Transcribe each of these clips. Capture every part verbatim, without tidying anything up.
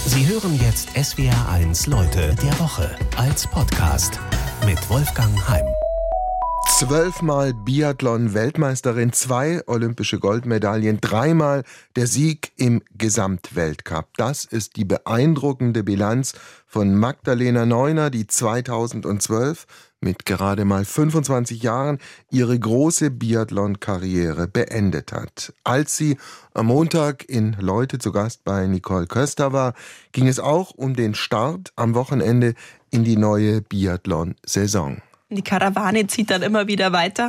Sie hören jetzt S W R eins Leute der Woche als Podcast mit Wolfgang Heim. Zwölfmal Biathlon-Weltmeisterin, zwei olympische Goldmedaillen, dreimal der Sieg im Gesamtweltcup. Das ist die beeindruckende Bilanz von Magdalena Neuner, die zweitausendzwölf mit gerade mal fünfundzwanzig Jahren ihre große Biathlon-Karriere beendet hat. Als sie am Montag in Leute zu Gast bei Nicole Köster war, ging es auch um den Start am Wochenende in die neue Biathlon-Saison. Die Karawane zieht dann immer wieder weiter.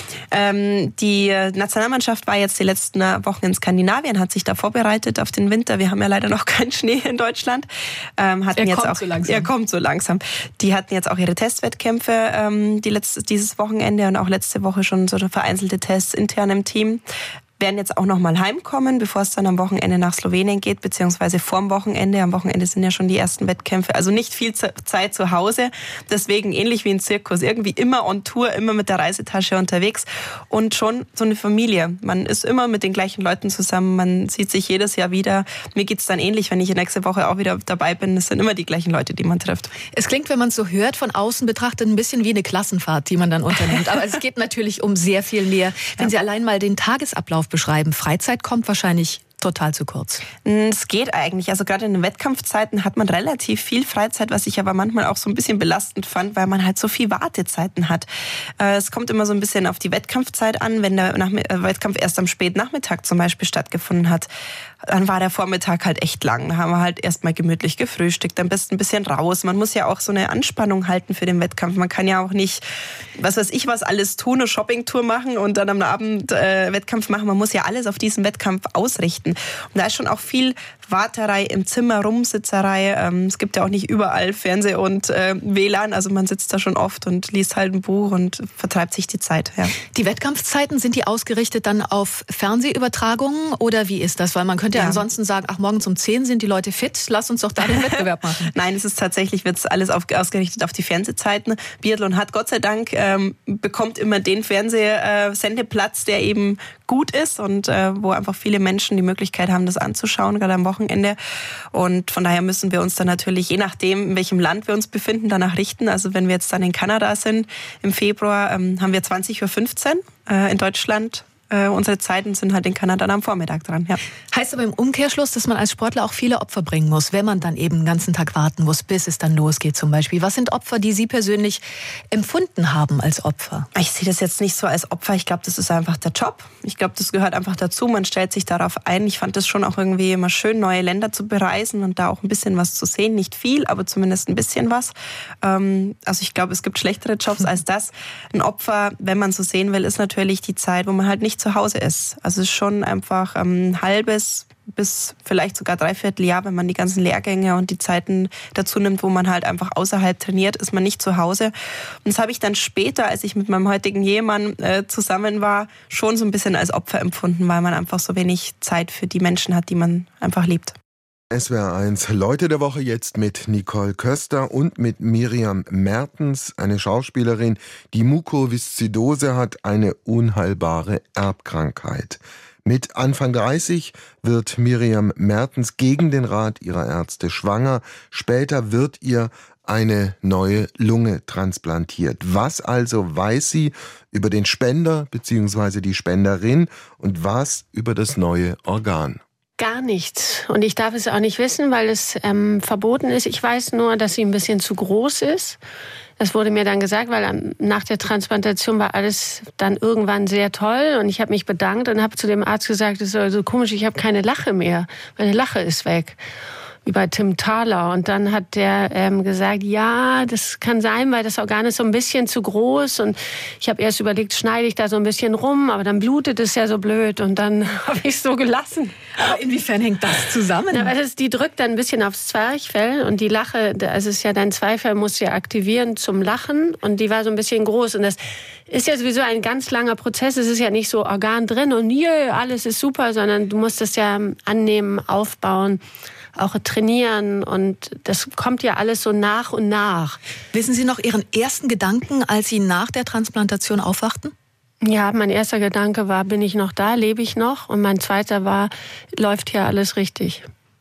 Ähm, die Nationalmannschaft war jetzt die letzten Wochen in Skandinavien, hat sich da vorbereitet auf den Winter. Wir haben ja leider noch keinen Schnee in Deutschland. Ähm, hatten er jetzt kommt auch, so langsam. Er kommt so langsam. Die hatten jetzt auch ihre Testwettkämpfe ähm, die letzte, dieses Wochenende und auch letzte Woche schon so vereinzelte Tests intern im Team. Werden jetzt auch noch mal heimkommen, bevor es dann am Wochenende nach Slowenien geht, beziehungsweise vorm Wochenende. Am Wochenende sind ja schon die ersten Wettkämpfe. Also nicht viel Zeit zu Hause. Deswegen ähnlich wie ein Zirkus. Irgendwie immer on Tour, immer mit der Reisetasche unterwegs. Und schon so eine Familie. Man ist immer mit den gleichen Leuten zusammen. Man sieht sich jedes Jahr wieder. Mir geht's dann ähnlich, wenn ich nächste Woche auch wieder dabei bin. Es sind immer die gleichen Leute, die man trifft. Es klingt, wenn man es so hört, von außen betrachtet ein bisschen wie eine Klassenfahrt, die man dann unternimmt. Aber es geht natürlich um sehr viel mehr. Wenn ja. Sie allein mal den Tagesablauf beschreiben. Freizeit kommt wahrscheinlich total zu kurz. Es geht eigentlich. Also gerade in den Wettkampfzeiten hat man relativ viel Freizeit, was ich aber manchmal auch so ein bisschen belastend fand, weil man halt so viel Wartezeiten hat. Es kommt immer so ein bisschen auf die Wettkampfzeit an. Wenn der Wettkampf erst am Spätnachmittag zum Beispiel stattgefunden hat, dann war der Vormittag halt echt lang. Da haben wir halt erstmal gemütlich gefrühstückt, am besten ein bisschen raus. Man muss ja auch so eine Anspannung halten für den Wettkampf. Man kann ja auch nicht, was weiß ich, was alles tun, eine Shoppingtour machen und dann am Abend äh, Wettkampf machen. Man muss ja alles auf diesen Wettkampf ausrichten. Und da ist schon auch viel Warterei im Zimmer, Rumsitzerei. Ähm, es gibt ja auch nicht überall Fernseh und äh, W L A N. Also man sitzt da schon oft und liest halt ein Buch und vertreibt sich die Zeit. Ja. Die Wettkampfzeiten, sind die ausgerichtet dann auf Fernsehübertragungen oder wie ist das? Weil man könnte ja, ja ansonsten sagen, ach, morgens um zehn sind die Leute fit, lass uns doch da den Wettbewerb machen. Nein, es ist tatsächlich, wird alles auf, ausgerichtet auf die Fernsehzeiten. Biathlon hat Gott sei Dank, ähm, bekommt immer den Fernsehsendeplatz, der eben gut ist und äh, wo einfach viele Menschen die Möglichkeit haben, das anzuschauen, gerade am Wochenende. Und von daher müssen wir uns dann natürlich, je nachdem, in welchem Land wir uns befinden, danach richten. Also wenn wir jetzt dann in Kanada sind, im Februar, ähm, haben wir zwanzig Uhr fünfzehn äh, in Deutschland. Äh, unsere Zeiten sind halt in Kanada am Vormittag dran. Ja. Heißt aber im Umkehrschluss, dass man als Sportler auch viele Opfer bringen muss, wenn man dann eben den ganzen Tag warten muss, bis es dann losgeht zum Beispiel. Was sind Opfer, die Sie persönlich empfunden haben als Opfer? Ich sehe das jetzt nicht so als Opfer. Ich glaube, das ist einfach der Job. Ich glaube, das gehört einfach dazu. Man stellt sich darauf ein. Ich fand das schon auch irgendwie immer schön, neue Länder zu bereisen und da auch ein bisschen was zu sehen. Nicht viel, aber zumindest ein bisschen was. Ähm, also ich glaube, es gibt schlechtere Jobs als das. Ein Opfer, wenn man so sehen will, ist natürlich die Zeit, wo man halt nicht zu Hause ist. Also es ist schon einfach ein halbes bis vielleicht sogar dreiviertel Jahr, wenn man die ganzen Lehrgänge und die Zeiten dazu nimmt, wo man halt einfach außerhalb trainiert, ist man nicht zu Hause. Und das habe ich dann später, als ich mit meinem heutigen Ehemann äh, zusammen war, schon so ein bisschen als Opfer empfunden, weil man einfach so wenig Zeit für die Menschen hat, die man einfach liebt. S W R eins Leute der Woche jetzt mit Nicole Köster und mit Miriam Mertens, eine Schauspielerin, die Mukoviszidose hat, eine unheilbare Erbkrankheit. Mit Anfang dreißig wird Miriam Mertens gegen den Rat ihrer Ärzte schwanger. Später wird ihr eine neue Lunge transplantiert. Was also weiß sie über den Spender bzw. die Spenderin und was über das neue Organ? Gar nichts. Und ich darf es auch nicht wissen, weil es ähm, verboten ist. Ich weiß nur, dass sie ein bisschen zu groß ist. Das wurde mir dann gesagt, weil ähm, nach der Transplantation war alles dann irgendwann sehr toll. Und ich habe mich bedankt und habe zu dem Arzt gesagt, das ist so also komisch, ich habe keine Lache mehr. Meine Lache ist weg. Wie bei Tim Thaler. Und dann hat der ähm, gesagt, ja, das kann sein, weil das Organ ist so ein bisschen zu groß. Und ich habe erst überlegt, schneide ich da so ein bisschen rum, aber dann blutet es ja so blöd. Und dann habe ich es so gelassen. Aber inwiefern hängt das zusammen? Ja, weil das, die drückt dann ein bisschen aufs Zwerchfell. Und die Lache, also es ist ja dein Zwerchfell, muss ja aktivieren zum Lachen. Und die war so ein bisschen groß. Und das ist ja sowieso ein ganz langer Prozess. Es ist ja nicht so Organ drin und jö, alles ist super, sondern du musst es ja annehmen, aufbauen, auch trainieren und das kommt ja alles so nach und nach. Wissen Sie noch Ihren ersten Gedanken, als Sie nach der Transplantation aufwachten? Ja, mein erster Gedanke war, bin ich noch da, lebe ich noch? Und mein zweiter war, läuft hier alles richtig?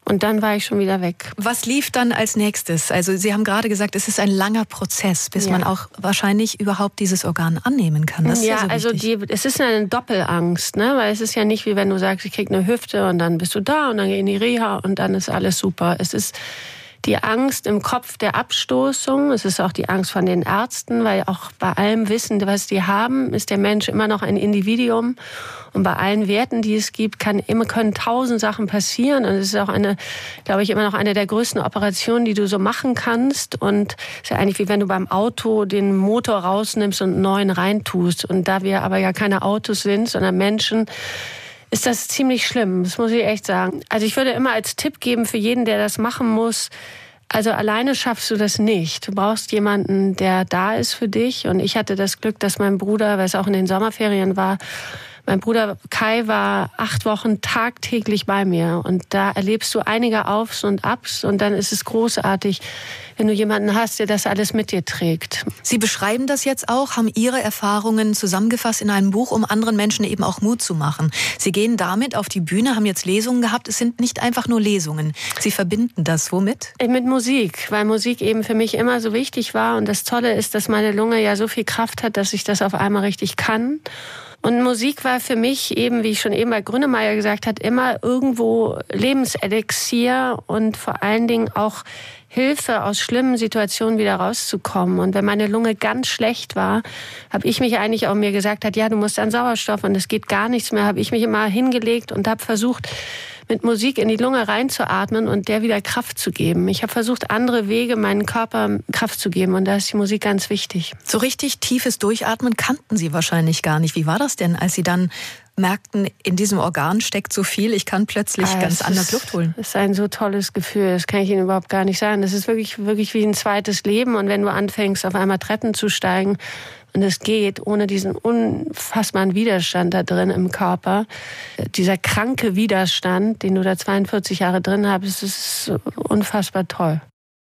Und dann war ich schon wieder weg. Was lief dann als nächstes? Also Sie haben gerade gesagt, es ist ein langer Prozess, bis ja. man auch wahrscheinlich überhaupt dieses Organ annehmen kann. Das ist ja, ja so also die, es ist eine Doppelangst, ne? Weil es ist ja nicht wie wenn du sagst, ich krieg eine Hüfte und dann bist du da und dann geh in die Reha und dann ist alles super. Es ist die Angst im Kopf der Abstoßung, es ist auch die Angst von den Ärzten, weil auch bei allem Wissen, was die haben, ist der Mensch immer noch ein Individuum. Und bei allen Werten, die es gibt, kann immer, können tausend Sachen passieren. Und es ist auch eine, glaube ich, immer noch eine der größten Operationen, die du so machen kannst. Und es ist ja eigentlich wie wenn du beim Auto den Motor rausnimmst und einen neuen reintust. Und da wir aber ja keine Autos sind, sondern Menschen, ist das ziemlich schlimm, das muss ich echt sagen. Also ich würde immer als Tipp geben für jeden, der das machen muss, also alleine schaffst du das nicht. Du brauchst jemanden, der da ist für dich. Und ich hatte das Glück, dass mein Bruder, weil es auch in den Sommerferien war, mein Bruder Kai war acht Wochen tagtäglich bei mir. Und da erlebst du einige Aufs und Abs. Und dann ist es großartig, wenn du jemanden hast, der das alles mit dir trägt. Sie beschreiben das jetzt auch, haben Ihre Erfahrungen zusammengefasst in einem Buch, um anderen Menschen eben auch Mut zu machen. Sie gehen damit auf die Bühne, haben jetzt Lesungen gehabt. Es sind nicht einfach nur Lesungen. Sie verbinden das womit? Mit Musik, weil Musik eben für mich immer so wichtig war. Und das Tolle ist, dass meine Lunge ja so viel Kraft hat, dass ich das auf einmal richtig kann. Und Musik war für mich eben, wie ich schon eben bei Grünemeyer gesagt habe, immer irgendwo Lebenselixier und vor allen Dingen auch Hilfe, aus schlimmen Situationen wieder rauszukommen. Und wenn meine Lunge ganz schlecht war, habe ich mich eigentlich auch mir gesagt, hat, ja, du musst an Sauerstoff und es geht gar nichts mehr, habe ich mich immer hingelegt und habe versucht, mit Musik in die Lunge reinzuatmen und der wieder Kraft zu geben. Ich habe versucht, andere Wege, meinen Körper Kraft zu geben. Und da ist die Musik ganz wichtig. So richtig tiefes Durchatmen kannten Sie wahrscheinlich gar nicht. Wie war das denn, als Sie dann merkten, in diesem Organ steckt so viel, ich kann plötzlich ah, ganz anders ist, Luft holen? Das ist ein so tolles Gefühl, das kann ich Ihnen überhaupt gar nicht sagen. Das ist wirklich, wirklich wie ein zweites Leben. Und wenn du anfängst, auf einmal Treppen zu steigen, und es geht ohne diesen unfassbaren Widerstand da drin im Körper, dieser kranke Widerstand, den du da zweiundvierzig Jahre drin hast, das ist unfassbar toll.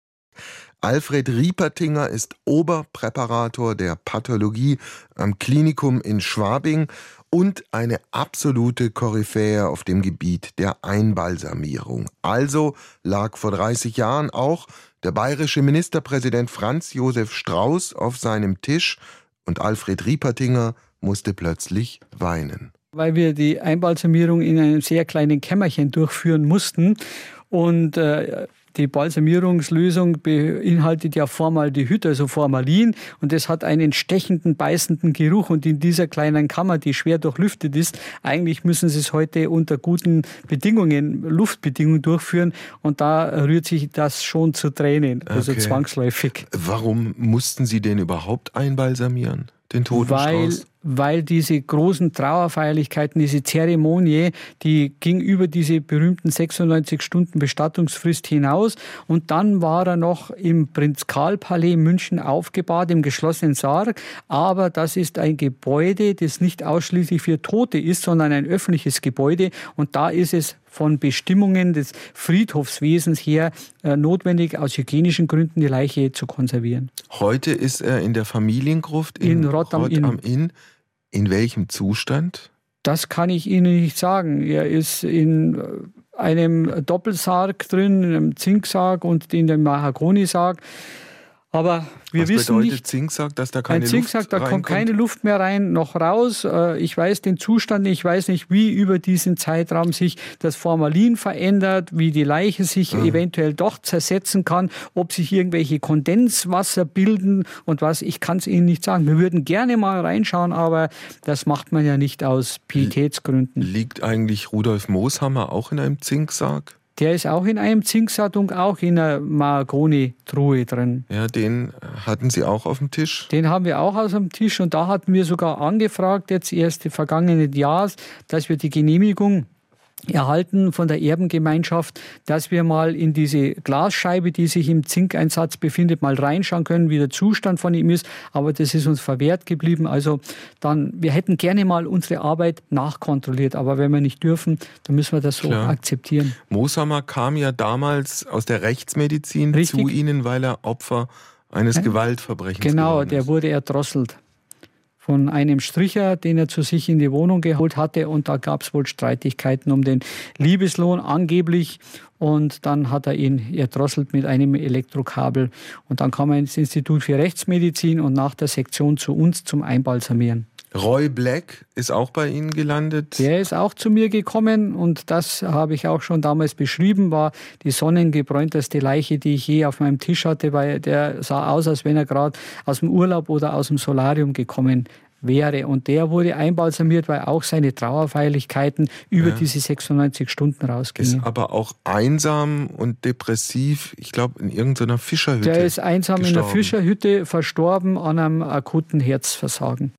Alfred Riepertinger ist Oberpräparator der Pathologie am Klinikum in Schwabing und eine absolute Koryphäe auf dem Gebiet der Einbalsamierung. Also lag vor dreißig Jahren auch der bayerische Ministerpräsident Franz Josef Strauß auf seinem Tisch und Alfred Riepertinger musste plötzlich weinen. Weil wir die Einbalsamierung in einem sehr kleinen Kämmerchen durchführen mussten und äh, die Balsamierungslösung beinhaltet ja Formaldehyd, also Formalin, und das hat einen stechenden, beißenden Geruch. Und in dieser kleinen Kammer, die schwer durchlüftet ist, eigentlich müssen sie es heute unter guten Bedingungen, Luftbedingungen durchführen. Und da rührt sich das schon zu Tränen, also okay. Zwangsläufig. Warum mussten Sie den überhaupt einbalsamieren, den toten Weil Strauß? Weil diese großen Trauerfeierlichkeiten, diese Zeremonie, die ging über diese berühmten sechsundneunzig Stunden Bestattungsfrist hinaus. Und dann war er noch im Prinz-Karl-Palais München aufgebahrt, im geschlossenen Sarg. Aber das ist ein Gebäude, das nicht ausschließlich für Tote ist, sondern ein öffentliches Gebäude. Und da ist es von Bestimmungen des Friedhofswesens her äh, notwendig, aus hygienischen Gründen die Leiche zu konservieren. Heute ist er in der Familiengruft in, in Rott am Inn. Inn. In welchem Zustand? Das kann ich Ihnen nicht sagen. Er ist in einem Doppelsarg drin, in einem Zinksarg und in dem Mahagonisarg. Aber wir Was wissen bedeutet nicht, Zinksarg, dass da keine ein Zinksarg, Luft da reinkommt? kommt keine Luft mehr rein, noch raus. Ich weiß den Zustand, ich weiß nicht, wie über diesen Zeitraum sich das Formalin verändert, wie die Leiche sich mhm. eventuell doch zersetzen kann, ob sich irgendwelche Kondenswasser bilden und was, ich kann es Ihnen nicht sagen. Wir würden gerne mal reinschauen, aber das macht man ja nicht aus Pietätsgründen. Liegt eigentlich Rudolf Mooshammer auch in einem Zinksarg? Der ist auch in einem Zinksarg und auch in einer Mahagoni-Truhe drin. Ja, den hatten Sie auch auf dem Tisch? Den haben wir auch auf dem Tisch und da hatten wir sogar angefragt, jetzt erst im vergangenen Jahr, dass wir die Genehmigung erhalten von der Erbengemeinschaft, dass wir mal in diese Glasscheibe, die sich im Zinkeinsatz befindet, mal reinschauen können, wie der Zustand von ihm ist. Aber das ist uns verwehrt geblieben. Also dann, wir hätten gerne mal unsere Arbeit nachkontrolliert. Aber wenn wir nicht dürfen, dann müssen wir das so Klar. akzeptieren. Mooshammer kam ja damals aus der Rechtsmedizin Richtig. zu Ihnen, weil er Opfer eines ja. Gewaltverbrechens Genau, geworden ist. der wurde erdrosselt. von einem Stricher, den er zu sich in die Wohnung geholt hatte. Und da gab es wohl Streitigkeiten um den Liebeslohn angeblich. Und dann hat er ihn erdrosselt mit einem Elektrokabel. Und dann kam er ins Institut für Rechtsmedizin und nach der Sektion zu uns zum Einbalsamieren. Roy Black ist auch bei Ihnen gelandet? Der ist auch zu mir gekommen und das habe ich auch schon damals beschrieben, war die sonnengebräunteste Leiche, die ich je auf meinem Tisch hatte, weil der sah aus, als wenn er gerade aus dem Urlaub oder aus dem Solarium gekommen wäre. Und der wurde einbalsamiert, weil auch seine Trauerfeierlichkeiten über ja. diese sechsundneunzig Stunden rausgingen. Ist aber auch einsam und depressiv, ich glaube, in irgendeiner Fischerhütte Der ist einsam gestorben. in einer Fischerhütte verstorben an einem akuten Herzversagen.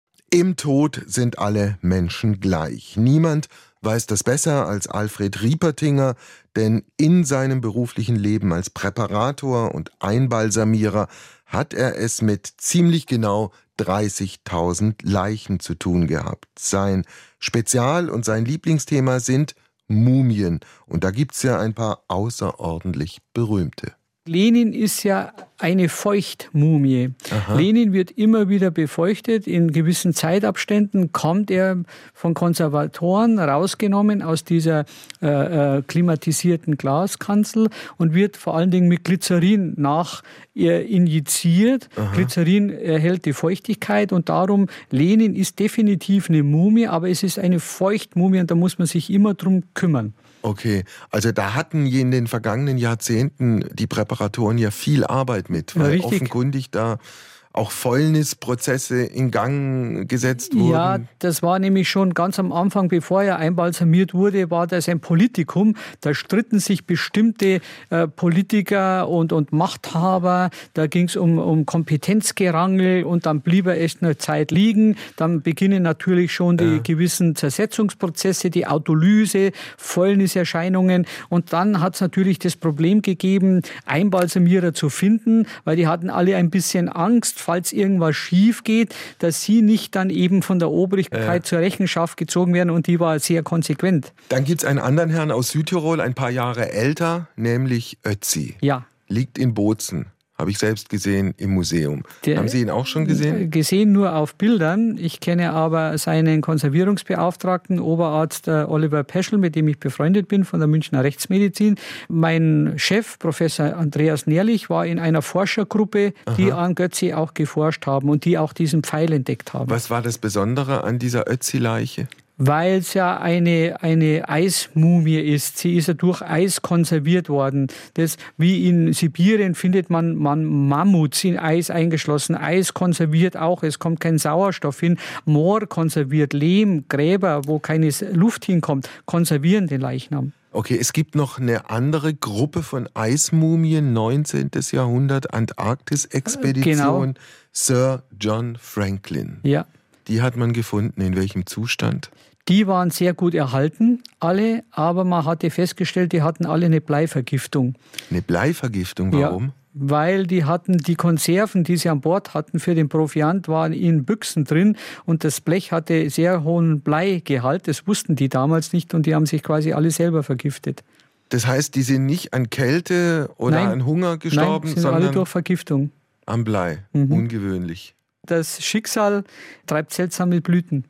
Im Tod sind alle Menschen gleich. Niemand weiß das besser als Alfred Riepertinger, denn in seinem beruflichen Leben als Präparator und Einbalsamierer hat er es mit ziemlich genau dreißigtausend Leichen zu tun gehabt. Sein Spezial- und sein Lieblingsthema sind Mumien. Und da gibt's ja ein paar außerordentlich berühmte. Lenin ist ja eine Feuchtmumie. Aha. Lenin wird immer wieder befeuchtet. In gewissen Zeitabständen kommt er von Konservatoren rausgenommen aus dieser äh, äh, klimatisierten Glaskanzel und wird vor allen Dingen mit Glycerin nach äh, injiziert. Aha. Glycerin erhält die Feuchtigkeit und darum, Lenin ist definitiv eine Mumie, aber es ist eine Feuchtmumie und da muss man sich immer drum kümmern. Okay, also da hatten in den vergangenen Jahrzehnten die Präparatoren ja viel Arbeit mit, weil ja, offenkundig da auch Fäulnisprozesse in Gang gesetzt wurden. Ja, das war nämlich schon ganz am Anfang, bevor er einbalsamiert wurde, war das ein Politikum. Da stritten sich bestimmte äh, Politiker und, und Machthaber. Da ging es um, um Kompetenzgerangel und dann blieb er erst eine Zeit liegen. Dann beginnen natürlich schon die ja. gewissen Zersetzungsprozesse, die Autolyse, Fäulniserscheinungen. Und dann hat es natürlich das Problem gegeben, Einbalsamierer zu finden, weil die hatten alle ein bisschen Angst, falls irgendwas schief geht, dass sie nicht dann eben von der Obrigkeit ja. zur Rechenschaft gezogen werden und die war sehr konsequent. Dann gibt es einen anderen Herrn aus Südtirol, ein paar Jahre älter, nämlich Ötzi. Ja. Liegt in Bozen. Habe ich selbst gesehen im Museum. Der, Haben Sie ihn auch schon gesehen? Gesehen nur auf Bildern. Ich kenne aber seinen Konservierungsbeauftragten, Oberarzt Oliver Peschel, mit dem ich befreundet bin, von der Münchner Rechtsmedizin. Mein Chef, Professor Andreas Nährlich, war in einer Forschergruppe, die Aha. an Ötzi auch geforscht haben und die auch diesen Pfeil entdeckt haben. Was war das Besondere an dieser Ötzi-Leiche? Weil es ja eine, eine Eismumie ist. Sie ist ja durch Eis konserviert worden. Das, wie in Sibirien findet man, man Mammuts in Eis eingeschlossen. Eis konserviert auch, es kommt kein Sauerstoff hin. Moor konserviert, Lehm, Gräber, wo keine Luft hinkommt, konservieren den Leichnam. Okay, es gibt noch eine andere Gruppe von Eismumien, neunzehnten Jahrhundert, Antarktis-Expedition, genau. Sir John Franklin. Ja. Die hat man gefunden. In welchem Zustand? Die waren sehr gut erhalten, alle, aber man hatte festgestellt, die hatten alle eine Bleivergiftung. Eine Bleivergiftung, warum? Ja, weil die hatten die Konserven, die sie an Bord hatten für den Proviant, waren in Büchsen drin und das Blech hatte sehr hohen Bleigehalt. Das wussten die damals nicht und die haben sich quasi alle selber vergiftet. Das heißt, die sind nicht an Kälte oder nein, an Hunger gestorben, nein, sind sondern alle durch Vergiftung. Am Blei. Mhm. Ungewöhnlich. Das Schicksal treibt seltsame Blüten.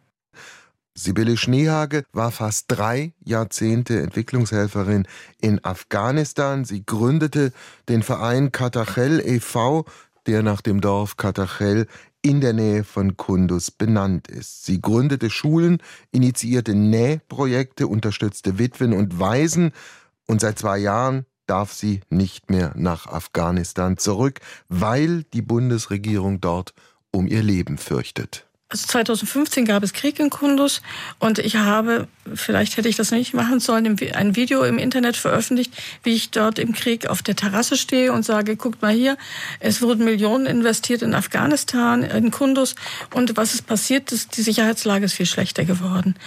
Sibylle Schneehage war fast drei Jahrzehnte Entwicklungshelferin in Afghanistan. Sie gründete den Verein Katachel e V, der nach dem Dorf Katachel in der Nähe von Kunduz benannt ist. Sie gründete Schulen, initiierte Nähprojekte, unterstützte Witwen und Waisen und seit zwei Jahren darf sie nicht mehr nach Afghanistan zurück, weil die Bundesregierung dort um ihr Leben fürchtet. Also zweitausendfünfzehn gab es Krieg in Kunduz und ich habe, vielleicht hätte ich das nicht machen sollen, ein Video im Internet veröffentlicht, wie ich dort im Krieg auf der Terrasse stehe und sage, guckt mal hier, es wurden Millionen investiert in Afghanistan, in Kunduz und was ist passiert, ist, die Sicherheitslage ist viel schlechter geworden.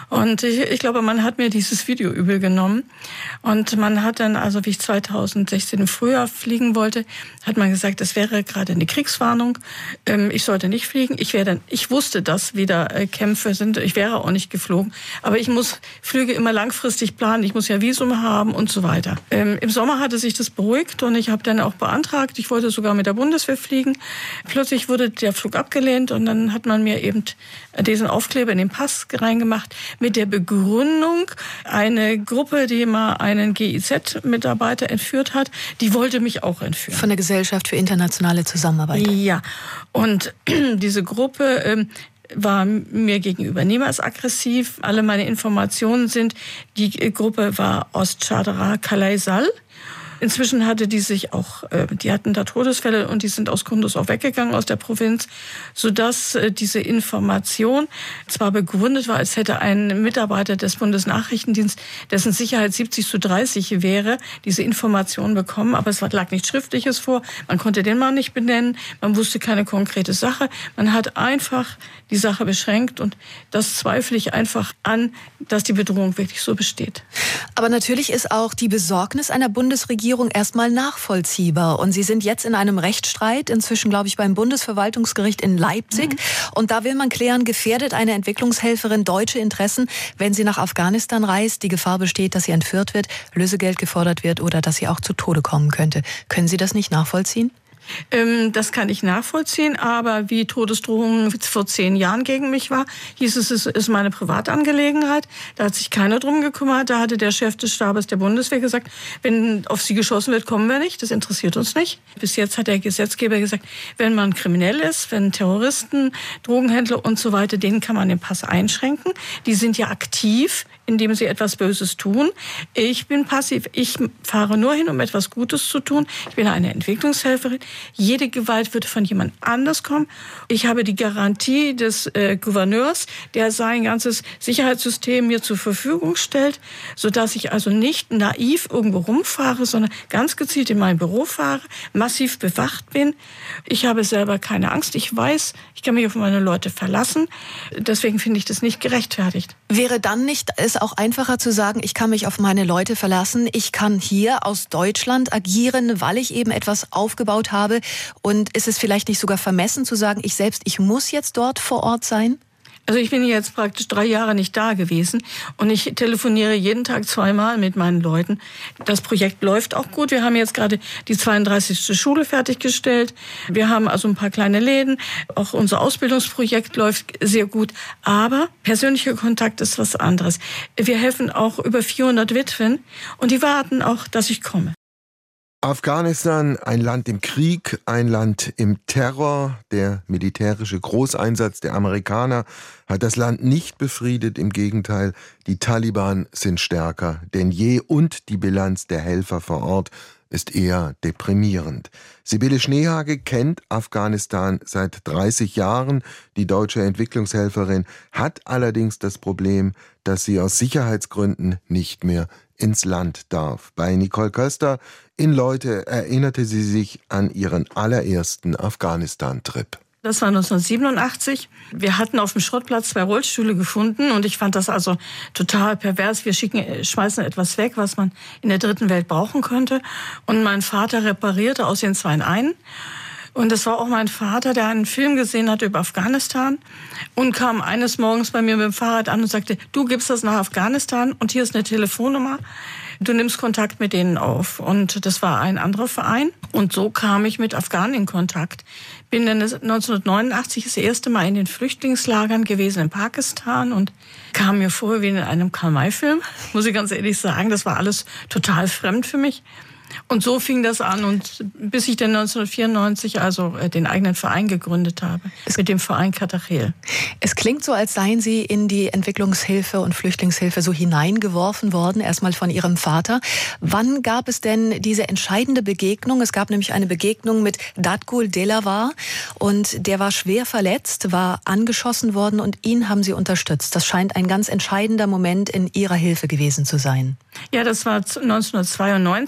Und ich, ich glaube, man hat mir dieses Video übel genommen. Und man hat dann, also wie ich zweitausendsechzehn im Frühjahr fliegen wollte, hat man gesagt, es wäre gerade eine Kriegswarnung. Ähm, ich sollte nicht fliegen. Ich wäre dann, ich wusste, dass wieder äh, Kämpfe sind. Ich wäre auch nicht geflogen. Aber ich muss Flüge immer langfristig planen. Ich muss ja Visum haben und so weiter. Ähm, Im Sommer hatte sich das beruhigt und ich habe dann auch beantragt. Ich wollte sogar mit der Bundeswehr fliegen. Plötzlich wurde der Flug abgelehnt und dann hat man mir eben diesen Aufkleber in den Pass reingemacht mit der Begründung, eine Gruppe, die mal einen G I Z-Mitarbeiter entführt hat, die wollte mich auch entführen. Von der Gesellschaft für internationale Zusammenarbeit. Ja, und diese Gruppe ähm, war mir gegenüber niemals aggressiv. Alle meine Informationen sind, die Gruppe war aus Chadra Kalaisal. Inzwischen hatte die sich auch, die hatten da Todesfälle und die sind aus Kunduz auch weggegangen aus der Provinz, sodass diese Information zwar begründet war, als hätte ein Mitarbeiter des Bundesnachrichtendienstes, dessen Sicherheit siebzig zu dreißig wäre, diese Information bekommen, aber es lag nichts Schriftliches vor, man konnte den Mann nicht benennen, man wusste keine konkrete Sache, man hat einfach die Sache beschränkt und das zweifle ich einfach an, dass die Bedrohung wirklich so besteht. Aber natürlich ist auch die Besorgnis einer Bundesregierung erstmal nachvollziehbar. Und Sie sind jetzt in einem Rechtsstreit, inzwischen, glaube ich, beim Bundesverwaltungsgericht in Leipzig. Mhm. Und da will man klären, gefährdet eine Entwicklungshelferin deutsche Interessen, wenn sie nach Afghanistan reist, die Gefahr besteht, dass sie entführt wird, Lösegeld gefordert wird oder dass sie auch zu Tode kommen könnte. Können Sie das nicht nachvollziehen? Das kann ich nachvollziehen, aber wie Todesdrohungen vor zehn Jahren gegen mich war, hieß es, es ist meine Privatangelegenheit. Da hat sich keiner drum gekümmert. Da hatte der Chef des Stabes der Bundeswehr gesagt, wenn auf sie geschossen wird, kommen wir nicht. Das interessiert uns nicht. Bis jetzt hat der Gesetzgeber gesagt, wenn man kriminell ist, wenn Terroristen, Drogenhändler und so weiter, denen kann man den Pass einschränken. Die sind ja aktiv, indem sie etwas Böses tun. Ich bin passiv. Ich fahre nur hin, um etwas Gutes zu tun. Ich bin eine Entwicklungshelferin. Jede Gewalt wird von jemand anders kommen. Ich habe die Garantie des äh, Gouverneurs, der sein ganzes Sicherheitssystem mir zur Verfügung stellt, sodass ich also nicht naiv irgendwo rumfahre, sondern ganz gezielt in mein Büro fahre, massiv bewacht bin. Ich habe selber keine Angst. Ich weiß, ich kann mich auf meine Leute verlassen. Deswegen finde ich das nicht gerechtfertigt. Wäre dann nicht es auch einfacher zu sagen, ich kann mich auf meine Leute verlassen, ich kann hier aus Deutschland agieren, weil ich eben etwas aufgebaut habe? Und ist es vielleicht nicht sogar vermessen zu sagen, ich selbst, ich muss jetzt dort vor Ort sein? Also ich bin jetzt praktisch drei Jahre nicht da gewesen und ich telefoniere jeden Tag zweimal mit meinen Leuten. Das Projekt läuft auch gut. Wir haben jetzt gerade die zweiunddreißigste Schule fertiggestellt. Wir haben also ein paar kleine Läden. Auch unser Ausbildungsprojekt läuft sehr gut. Aber persönlicher Kontakt ist was anderes. Wir helfen auch über vierhundert Witwen und die warten auch, dass ich komme. Afghanistan, ein Land im Krieg, ein Land im Terror. Der militärische Großeinsatz der Amerikaner hat das Land nicht befriedet. Im Gegenteil, die Taliban sind stärker denn je und die Bilanz der Helfer vor Ort ist eher deprimierend. Sibylle Schneehage kennt Afghanistan seit dreißig Jahren. Die deutsche Entwicklungshelferin hat allerdings das Problem, dass sie aus Sicherheitsgründen nicht mehr ins Land darf. Bei Nicole Köster in Leute erinnerte sie sich an ihren allerersten Afghanistan-Trip. Das war neunzehnhundertsiebenundachtzig. Wir hatten auf dem Schrottplatz zwei Rollstühle gefunden und ich fand das also total pervers. Wir schicken, schmeißen etwas weg, was man in der dritten Welt brauchen könnte. Und mein Vater reparierte aus den zwei einen. Und das war auch mein Vater, der einen Film gesehen hat über Afghanistan und kam eines Morgens bei mir mit dem Fahrrad an und sagte, du gibst das nach Afghanistan und hier ist eine Telefonnummer. Du nimmst Kontakt mit denen auf. Und das war ein anderer Verein. Und so kam ich mit Afghanen in Kontakt. Bin dann neunzehnhundertneunundachtzig das erste Mal in den Flüchtlingslagern gewesen in Pakistan und kam mir vor wie in einem Karl-May-Film. Muss ich ganz ehrlich sagen, das war alles total fremd für mich. Und so fing das an und bis ich dann neunzehnhundertvierundneunzig also den eigenen Verein gegründet habe, es mit dem Verein Katachel. Es klingt so, als seien Sie in die Entwicklungshilfe und Flüchtlingshilfe so hineingeworfen worden, erstmal von Ihrem Vater. Wann gab es denn diese entscheidende Begegnung? Es gab nämlich eine Begegnung mit Dadgul Delawar und der war schwer verletzt, war angeschossen worden und ihn haben Sie unterstützt. Das scheint ein ganz entscheidender Moment in Ihrer Hilfe gewesen zu sein. Ja, das war neunzehnhundertzweiundneunzig.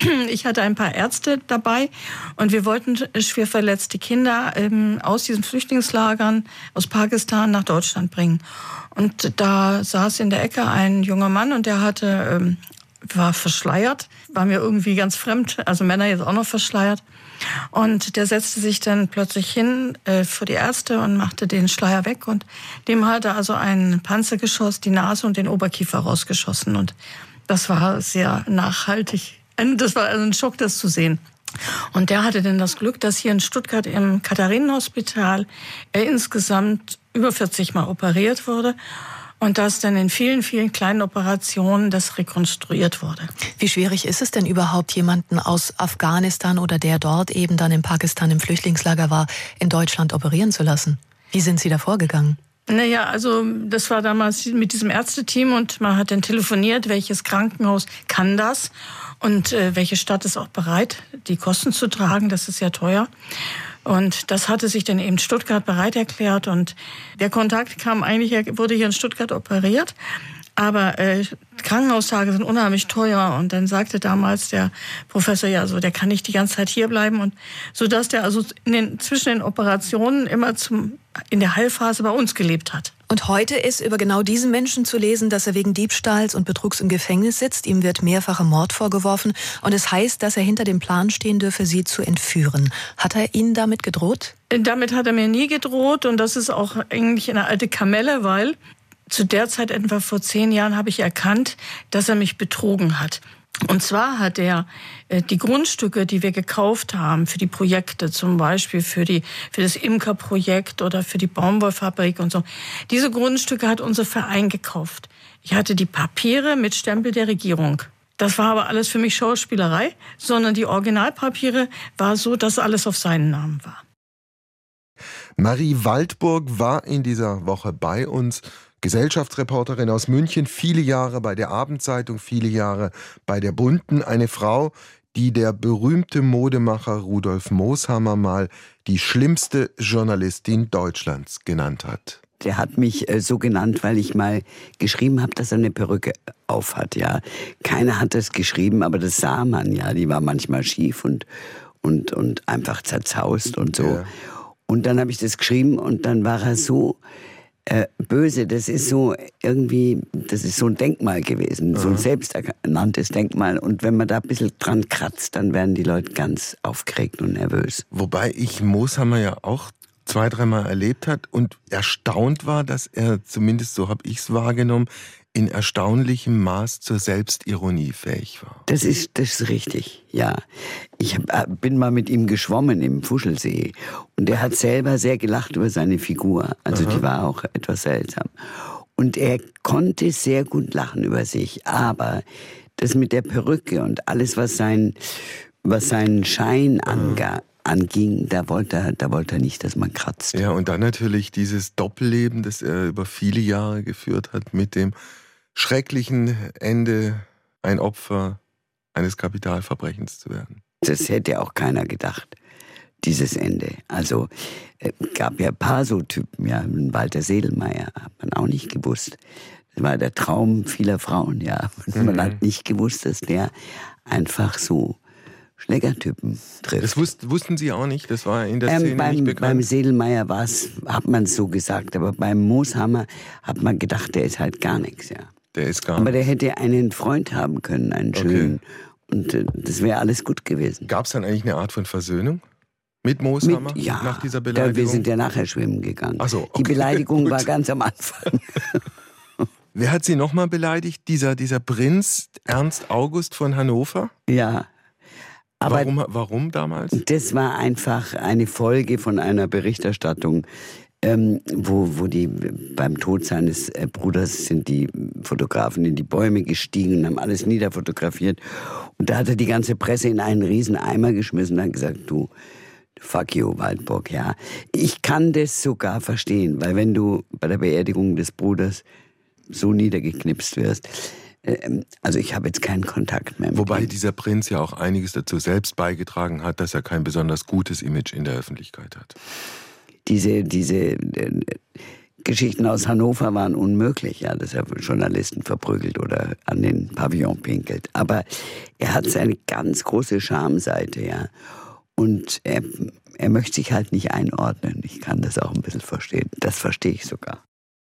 ich hatte ein paar Ärzte dabei und wir wollten schwer verletzte Kinder ähm, aus diesen Flüchtlingslagern aus Pakistan nach Deutschland bringen. Und da saß in der Ecke ein junger Mann und der hatte, ähm, war verschleiert, war mir irgendwie ganz fremd, also Männer jetzt auch noch verschleiert. Und der setzte sich dann plötzlich hin äh, vor die Ärzte und machte den Schleier weg und dem hatte also ein Panzergeschoss die Nase und den Oberkiefer rausgeschossen und das war sehr nachhaltig. Das war also ein Schock, das zu sehen. Und der hatte dann das Glück, dass hier in Stuttgart im Katharinenhospital er insgesamt über vierzig Mal operiert wurde und dass dann in vielen, vielen kleinen Operationen das rekonstruiert wurde. Wie schwierig ist es denn überhaupt, jemanden aus Afghanistan oder der dort eben dann in Pakistan im Flüchtlingslager war, in Deutschland operieren zu lassen? Wie sind Sie da vorgegangen? Naja, also das war damals mit diesem Ärzteteam und man hat dann telefoniert, welches Krankenhaus kann das und äh, welche Stadt ist auch bereit, die Kosten zu tragen, das ist ja teuer. Und das hatte sich dann eben Stuttgart bereit erklärt und der Kontakt kam eigentlich, er wurde hier in Stuttgart operiert. Aber äh, Krankenhaustage sind unheimlich teuer und dann sagte damals der Professor, ja, so der kann nicht die ganze Zeit hier bleiben und so dass der also in den, zwischen den Operationen immer zum in der Heilphase bei uns gelebt hat. Und heute ist über genau diesen Menschen zu lesen, dass er wegen Diebstahls und Betrugs im Gefängnis sitzt. Ihm wird mehrfacher Mord vorgeworfen und es heißt, dass er hinter dem Plan stehen dürfe, sie zu entführen. Hat er Ihnen damit gedroht? Damit hat er mir nie gedroht und das ist auch eigentlich eine alte Kamelle, weil zu der Zeit, etwa vor zehn Jahren, habe ich erkannt, dass er mich betrogen hat. Und zwar hat er äh, die Grundstücke, die wir gekauft haben für die Projekte, zum Beispiel für die für das Imkerprojekt oder für die Baumwollfabrik und so, diese Grundstücke hat unser Verein gekauft. Ich hatte die Papiere mit Stempel der Regierung. Das war aber alles für mich Schauspielerei, sondern die Originalpapiere war so, dass alles auf seinen Namen war. Marie Waldburg war in dieser Woche bei uns. Gesellschaftsreporterin aus München, viele Jahre bei der Abendzeitung, viele Jahre bei der Bunten. Eine Frau, die der berühmte Modemacher Rudolf Moshammer mal die schlimmste Journalistin Deutschlands genannt hat. Der hat mich äh, so genannt, weil ich mal geschrieben habe, dass er eine Perücke auf hat. Ja, keiner hat das geschrieben, aber das sah man. Ja, die war manchmal schief und und und einfach zerzaust und so. Ja. Und dann habe ich das geschrieben und dann war er so Äh, böse, das ist so irgendwie, das ist so ein Denkmal gewesen, so ein selbsternanntes Denkmal. Und wenn man da ein bisschen dran kratzt, dann werden die Leute ganz aufgeregt und nervös. Wobei ich Moshammer ja auch zwei, dreimal erlebt hat und erstaunt war, dass er, zumindest so habe ich es wahrgenommen, in erstaunlichem Maß zur Selbstironie fähig war. Das ist, das ist richtig, ja. Ich hab, bin mal mit ihm geschwommen im Fuschelsee und er hat selber sehr gelacht über seine Figur. Also Aha. die war auch etwas seltsam. Und er konnte sehr gut lachen über sich, aber das mit der Perücke und alles, was, sein, was seinen Schein angab, anging, da wollte er, da wollte er nicht, dass man kratzt. Ja, und dann natürlich dieses Doppelleben, das er über viele Jahre geführt hat, mit dem schrecklichen Ende, ein Opfer eines Kapitalverbrechens zu werden. Das hätte auch keiner gedacht, dieses Ende. Also es gab ja ein paar so Typen, ja, Walter Sedelmeier hat man auch nicht gewusst. Das war der Traum vieler Frauen, ja. Und man mhm. hat nicht gewusst, dass der einfach so Schlägertypen trifft. Das wussten, wussten Sie auch nicht? Das war in der Szene ähm, beim, nicht bekannt? Beim Sedelmeier war's, hat man es so gesagt, aber beim Moshammer hat man gedacht, der ist halt gar nichts, ja. Der ist gar Aber der hätte einen Freund haben können, einen schönen. Okay. Und äh, das wäre alles gut gewesen. Gab es dann eigentlich eine Art von Versöhnung mit Moshammer mit, ja, nach dieser Beleidigung? Ja, wir sind ja nachher schwimmen gegangen. Ach so, okay, die Beleidigung gut. war ganz am Anfang. Wer hat Sie nochmal beleidigt? Dieser, dieser Prinz Ernst August von Hannover? Ja. Aber warum, warum damals? Das war einfach eine Folge von einer Berichterstattung, ähm, wo, wo die beim Tod seines äh, Bruders sind die Fotografen in die Bäume gestiegen und haben alles niederfotografiert. Und da hat er die ganze Presse in einen riesen Eimer geschmissen und hat gesagt, du, fuck you, Waldburg, ja. Ich kann das sogar verstehen, weil wenn du bei der Beerdigung des Bruders so niedergeknipst wirst, also ich habe jetzt keinen Kontakt mehr mit Wobei ihm. dieser Prinz ja auch einiges dazu selbst beigetragen hat, dass er kein besonders gutes Image in der Öffentlichkeit hat. Diese, diese, Geschichten aus Hannover waren unmöglich, ja, dass er Journalisten verprügelt oder an den Pavillon pinkelt. Aber er hat seine ganz große Schamseite, ja. Und er, er möchte sich halt nicht einordnen. Ich kann das auch ein bisschen verstehen. Das verstehe ich sogar.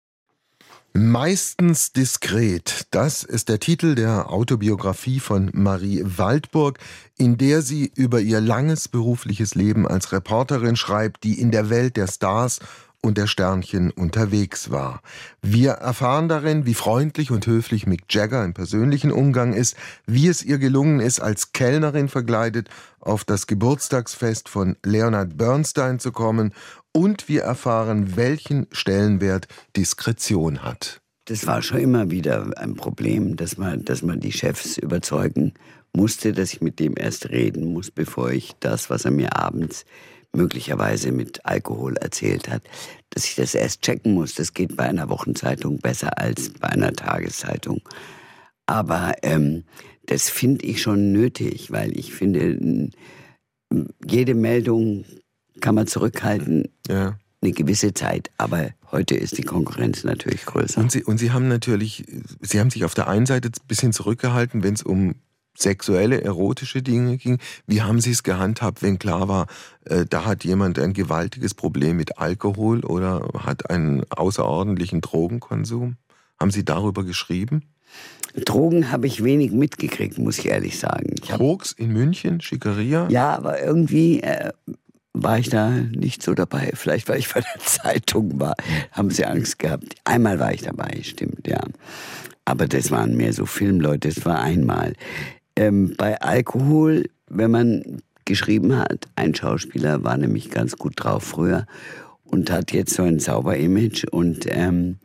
Meistens diskret, das ist der Titel der Autobiografie von Marie Waldburg, in der sie über ihr langes berufliches Leben als Reporterin schreibt, die in der Welt der Stars und der Sternchen unterwegs war. Wir erfahren darin, wie freundlich und höflich Mick Jagger im persönlichen Umgang ist, wie es ihr gelungen ist, als Kellnerin verkleidet auf das Geburtstagsfest von Leonard Bernstein zu kommen, und wir erfahren, welchen Stellenwert Diskretion hat. Das war schon immer wieder ein Problem, dass man, dass man die Chefs überzeugen musste, dass ich mit dem erst reden muss, bevor ich das, was er mir abends möglicherweise mit Alkohol erzählt hat, dass ich das erst checken muss. Das geht bei einer Wochenzeitung besser als bei einer Tageszeitung. Aber ähm, das finde ich schon nötig, weil ich finde, jede Meldung kann man zurückhalten, ja, eine gewisse Zeit. Aber heute ist die Konkurrenz natürlich größer. Und Sie, und Sie haben natürlich, Sie haben sich auf der einen Seite ein bisschen zurückgehalten, wenn es um sexuelle, erotische Dinge ging. Wie haben Sie es gehandhabt, wenn klar war, äh, da hat jemand ein gewaltiges Problem mit Alkohol oder hat einen außerordentlichen Drogenkonsum? Haben Sie darüber geschrieben? Drogen habe ich wenig mitgekriegt, muss ich ehrlich sagen. Ich hab, Koks in München, Schickeria? Ja, aber irgendwie äh, war ich da nicht so dabei. Vielleicht, weil ich bei der Zeitung war, haben sie Angst gehabt. Einmal war ich dabei, stimmt, ja. Aber das waren mehr so Filmleute, das war einmal. Ähm, bei Alkohol, wenn man geschrieben hat, ein Schauspieler war nämlich ganz gut drauf früher und hat jetzt so ein Sauber-Image und ähm,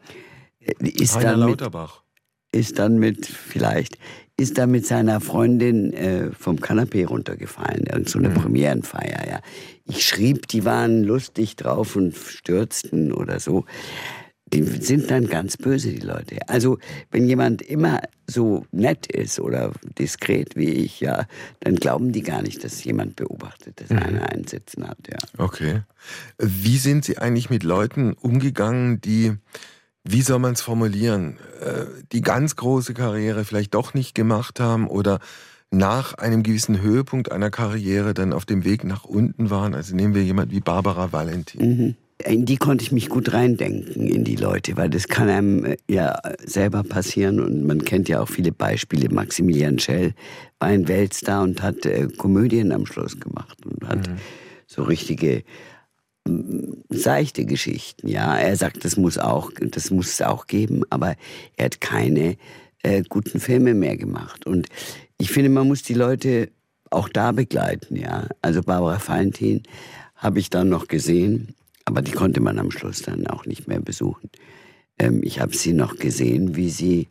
ist Heiner dann Lauterbach. Mit, ist dann mit, vielleicht, ist dann mit seiner Freundin äh, vom Kanapee runtergefallen, irgend so eine mhm. Premierenfeier, ja. Ich schrieb, die waren lustig drauf und stürzten oder so. Die sind dann ganz böse, die Leute. Also, wenn jemand immer so nett ist oder diskret wie ich, ja, dann glauben die gar nicht, dass jemand beobachtet, dass mhm. einer einen Sitzen hat, ja. Okay. Wie sind Sie eigentlich mit Leuten umgegangen, die, wie soll man es formulieren, die ganz große Karriere vielleicht doch nicht gemacht haben oder nach einem gewissen Höhepunkt einer Karriere dann auf dem Weg nach unten waren? Also nehmen wir jemanden wie Barbara Valentin. Mhm. In die konnte ich mich gut reindenken, in die Leute, weil das kann einem ja selber passieren und man kennt ja auch viele Beispiele. Maximilian Schell war ein Weltstar und hat äh, Komödien am Schluss gemacht und hat mhm. so richtige äh, seichte Geschichten. Ja, er sagt, das muss auch, das muss es auch geben, aber er hat keine äh, guten Filme mehr gemacht. Und ich finde, man muss die Leute auch da begleiten. Ja, also Barbara Valentin habe ich dann noch gesehen. Aber die konnte man am Schluss dann auch nicht mehr besuchen. Ähm, ich habe sie noch gesehen, wie sie,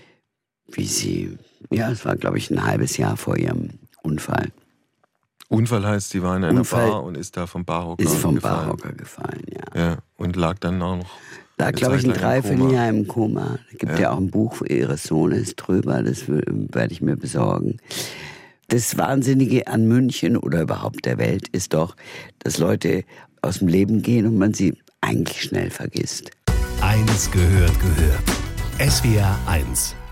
wie sie, ja, es war, glaube ich, ein halbes Jahr vor ihrem Unfall. Unfall heißt, sie war in einer Unfall Bar und ist da vom Barhocker gefallen. Ist vom gefallen. Barhocker gefallen, ja. Ja. Und lag dann auch noch. Lag, glaube ich, ein Dreivierteljahr im Koma. Es gibt ja. ja auch ein Buch ihres Sohnes drüber, das werde ich mir besorgen. Das Wahnsinnige an München oder überhaupt der Welt ist doch, dass Leute aus dem Leben gehen und man sie eigentlich schnell vergisst. Eines gehört gehört. S W R eins